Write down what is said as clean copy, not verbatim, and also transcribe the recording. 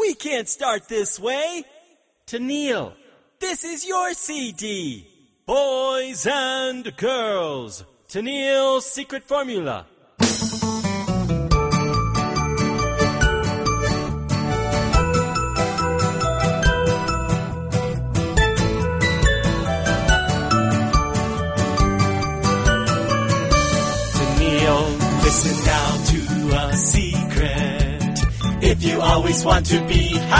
We can't start this way. Tennille. This is your CD. Boys and girls. Tennille's secret formula. Tennille, listen now to a secret. If you always want to be